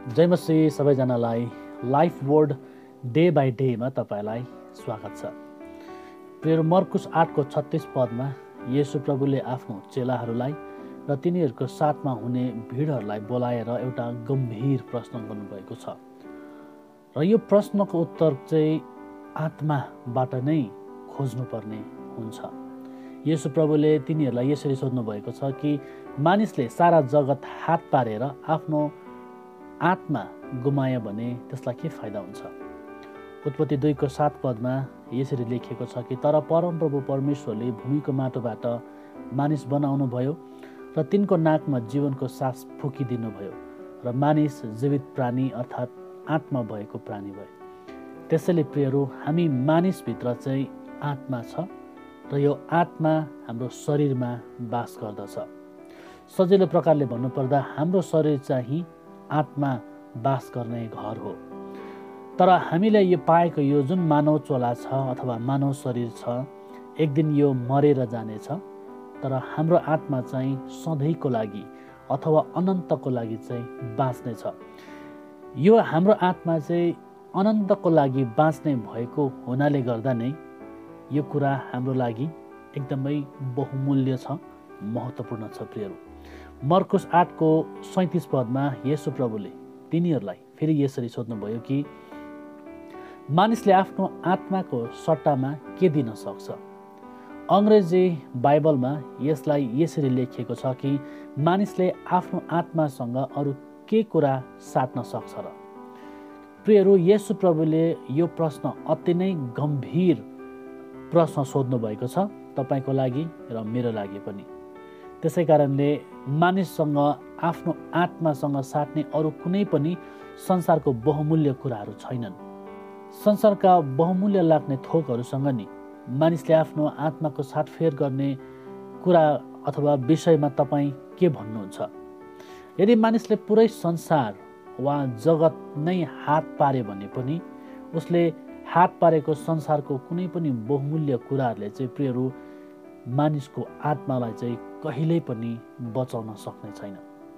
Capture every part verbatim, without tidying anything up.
जय मसीह सबैजनालाई life word day by डेमा तपाईँलाई स्वागत छ। प्रिय मर्कुस आठको छत्तीस पदमा येशू प्रभुले आफ्नो चेलाहरूलाई र तिनीहरूको साथमा हुने भिडहरूलाई बोलाएर एउटा गम्भीर प्रश्न गर्नुभएको छ र यो प्रश्नको उत्तर चाहिँ आत्माबाट नै खोज्नुपर्ने हुन्छ। येशू प्रभुले तिनीहरूलाई यसरी सोध्नु भएको छ कि मानिसले सारा जगत हात पारेर आफ्नो आत्मा गुमायो भने त्यसलाई के फाइदा हुन्छ। उत्पत्ति दुईको सात पदमा यसरी लेखिएको छ कि तर परमप्रभु परमेश्वरले भूमिको माटोबाट मानिस बनाउनु भयो र तिनको नाकमा जीवनको सास फुकिदिनु भयो र मानिस जीवित प्राणी अर्थात् आत्मा भएको प्राणी भयो। त्यसैले प्रियहरू, हामी मानिसभित्र चाहिँ आत्मा छ र यो आत्मा हाम्रो शरीरमा बास गर्दछ। सजिलो प्रकारले भन्नुपर्दा हाम्रो शरीर चाहिँ आत्मा बास गर्ने घर हो। तर हामीले यो पाएको यो जुन मानव चोला छ अथवा मानव शरीर छ, एक दिन यो मरेर जानेछ। तर हाम्रो आत्मा चाहिँ सधैँको लागि अथवा अनन्तको लागि चाहिँ बाँच्नेछ। यो हाम्रो आत्मा चाहिँ अनन्तको लागि बाँच्ने भएको हुनाले गर्दा नै यो कुरा हाम्रो लागि एकदमै बहुमूल्य छ, महत्त्वपूर्ण छ। प्रियहरू, मर्कुस आठको सैँतिस पदमा येशू प्रभुले तिनीहरूलाई फेरि यसरी सोध्नुभयो कि मानिसले आफ्नो आत्माको सट्टामा के दिन सक्छ। अङ्ग्रेजी बाइबलमा यसलाई यसरी लेखिएको छ कि मानिसले आफ्नो आत्मासँग अरू के कुरा साट्न सक्छ र। प्रियहरू, येशू प्रभुले यो प्रश्न अति नै गम्भीर प्रश्न सोध्नु भएको छ, तपाईँको लागि र मेरो लागि पनि। त्यसै कारणले मानिससँग आफ्नो आत्मासँग साट्ने अरू कुनै पनि संसारको बहुमूल्य कुराहरू छैनन्। संसारका बहुमूल्य लाग्ने थोकहरूसँग नि मानिसले आफ्नो आत्माको साटफेर गर्ने कुरा अथवा विषयमा तपाईँ के भन्नुहुन्छ। यदि मानिसले पुरै संसार वा जगत नै हात पारे भने पनि उसले हात पारेको संसारको कुनै पनि बहुमूल्य कुराहरूले चाहिँ प्रियहरू मानिसको आत्मालाई चाहिँ कहिल्यै पनि बचाउन सक्ने छैन।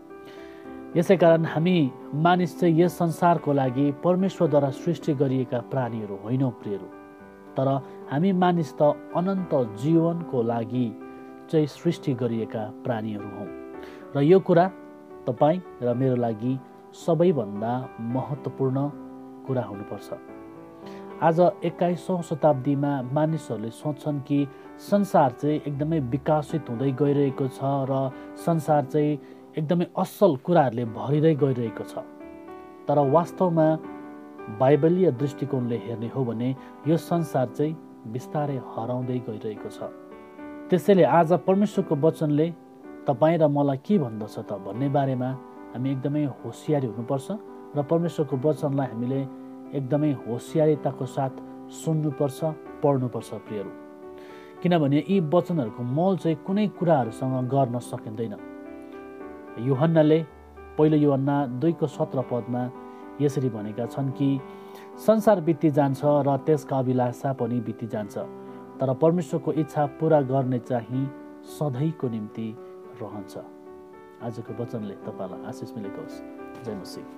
यसै कारण हामी मानिस चाहिँ यस संसारको लागि परमेश्वरद्वारा सृष्टि गरिएका प्राणीहरू होइनौँ प्रियहरू। तर हामी मानिस त अनन्त जीवनको लागि चाहिँ सृष्टि गरिएका प्राणीहरू हौँ र यो कुरा तपाईँ र मेरो लागि सबैभन्दा महत्त्वपूर्ण कुरा हुनुपर्छ। आज एक्काइसौँ शताब्दीमा मानिसहरूले सोच्छन् कि संसार चाहिँ एकदमै विकसित हुँदै गइरहेको छ र संसार चाहिँ एकदमै असल कुराहरूले भरिँदै गइरहेको छ। तर वास्तवमा बाइबलीय दृष्टिकोणले हेर्ने हो भने यो संसार चाहिँ बिस्तारै हराउँदै गइरहेको छ। त्यसैले आज परमेश्वरको वचनले तपाईँ र मलाई के भन्दछ त भन्ने बारेमा हामी एकदमै होसियारी हुनुपर्छ र परमेश्वरको वचनलाई हामीले एकदमै होसियारीताको साथ सुन्नुपर्छ, पढ्नुपर्छ प्रियहरू। किनभने यी वचनहरूको मोल चाहिँ कुनै कुराहरूसँग गर्न सकिँदैन। यूहन्नाले पहिलो यूहन्ना दुईको सत्र पदमा यसरी भनेका छन् कि संसार बित्ती जान्छ र त्यसका अभिलाषा पनि बित्ती जान्छ, तर परमेश्वरको इच्छा पुरा गर्ने चाहिँ सधैँको निम्ति रहन्छ। आजको वचनले तपाईँलाई आशिष मिलेको होस्। जय मसीह।